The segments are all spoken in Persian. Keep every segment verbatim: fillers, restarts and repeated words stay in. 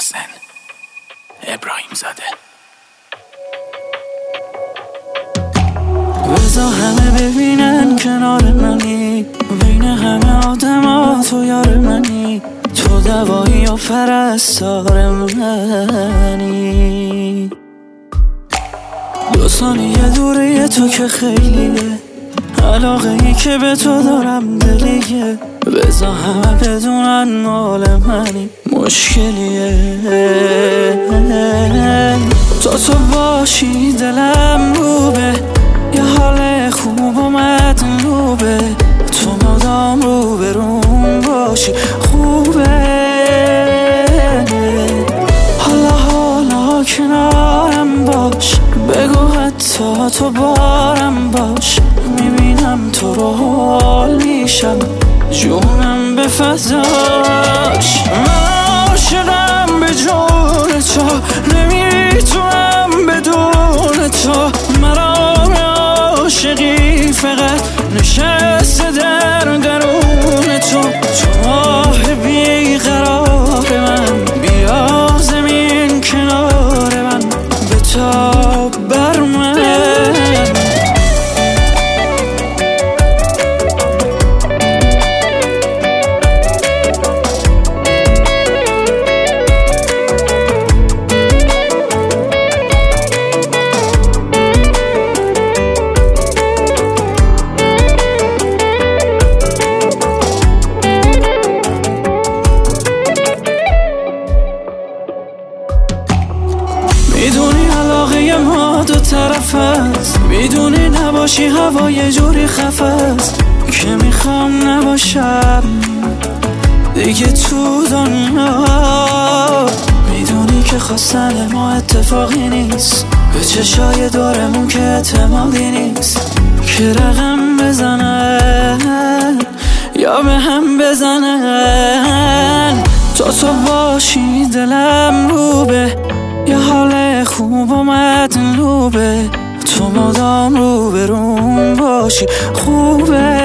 محسن ابراهیم زاده. بذار همه ببینن کنار منی، بین همه آدم ها تو یار منی، تو دوایی و پرستار منی. دو ثانیه دوره تو که خیلیه، علاقه ای که به تو دارم دلیه. بذار همه بدونن مال منی، مشکلیه تا تو باشی دلم روبه، یه حال خوب و مطلوبه، تو مدام رو به روم باشی خوبه. حالا حالا کنارم باش، بگو حتی تو بارم باش، میبینم تو رو حال میشم، جونم به فضاش. من عاشقم به جون تو، نمیتونم بدون تو، مرام عاشقی فقط نشسته در درون تو. تو ماه بیقرار من، بیا زمین کنار من، بتاب بر من. میدونی علاقه ما دو طرف است، میدونی نباشی هوا یه جوری خفه است که میخوام نباشم دیگه تو دنیا. میدونی که خواستن ما اتفاقی نیست، به چشای دورمون که اعتمادی نیست، که رقم بزنن یا به هم بزنن. تا تو باشی دلم روبه، یه حال خوب و مطلوبه، تو مدام رو به روم باشی خوبه.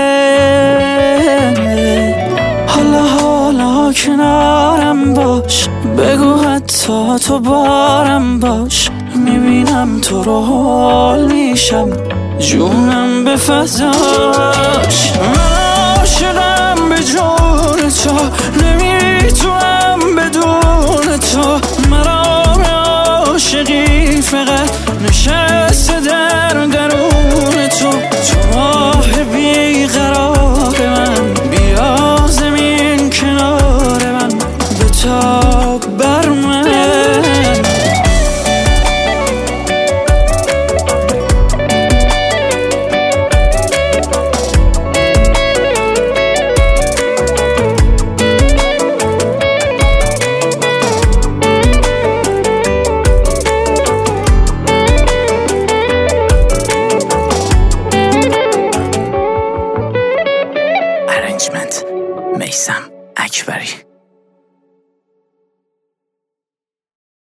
حالا حالا کنارم باش، بگو حتی تو بارم باش، میبینم تو رو حال میشم، جونم به فضاش. من عاشقم به جون تو، نمیتونم بدون تو، مرام عاشقی فقط نشسته در درون تو. تو ماه بیقرار من، بیا زمین کنار من، بتاب بر من. میثم اکبری.